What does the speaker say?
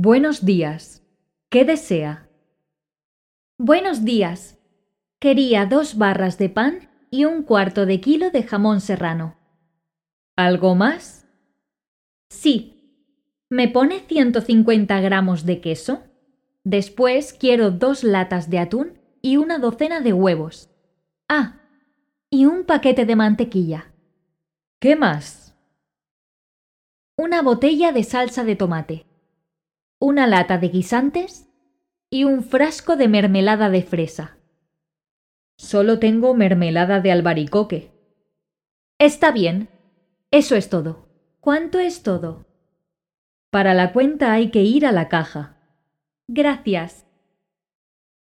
Buenos días. ¿Qué desea? Buenos días. Quería 2 barras de pan y 1/4 de kilo de jamón serrano. ¿Algo más? Sí. ¿Me pone 150 gramos de queso? Después quiero 2 latas de atún y una docena de huevos. Ah, y un paquete de mantequilla. ¿Qué más? Una botella de salsa de tomate. Una lata de guisantes y un frasco de mermelada de fresa. Solo tengo mermelada de albaricoque. Está bien. Eso es todo. ¿Cuánto es todo? Para la cuenta hay que ir a la caja. Gracias.